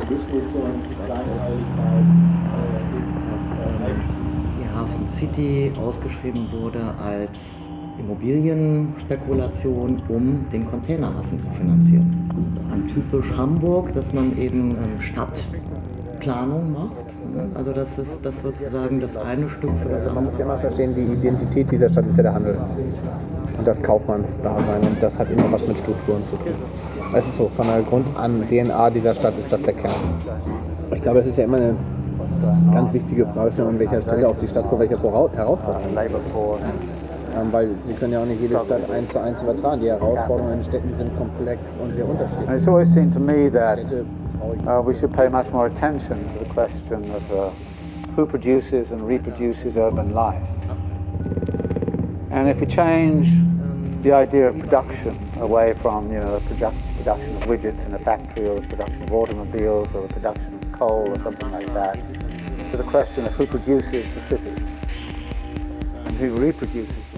die Hafen City ausgeschrieben wurde als Immobilienspekulation, um den Containerhafen zu finanzieren. Typisch Hamburg, dass man eben Stadtplanung macht. Also das ist das sozusagen das eine Stück für das andere. Man muss ja immer verstehen, die Identität dieser Stadt ist ja der Handel und das Kaufmannsdasein und das hat immer was mit Strukturen zu tun. Es ist so, von der Grund an DNA dieser Stadt ist das der Kern. Ich glaube, es ist ja immer eine ganz wichtige Fragestellung, an welcher Stelle auch die Stadt vor welcher Herausforderung steht. Weil sie können ja auch nicht jede Stadt 1:1 übertragen. Die Herausforderungen in Städten sind komplex und sehr unterschiedlich. And it's always seemed to me that we should pay much more attention to the question of who produces and reproduces urban life. And if we change the idea of production away from, the production of widgets in a factory or the production of automobiles or the production of coal or something like that, to the question of who produces the city and who reproduces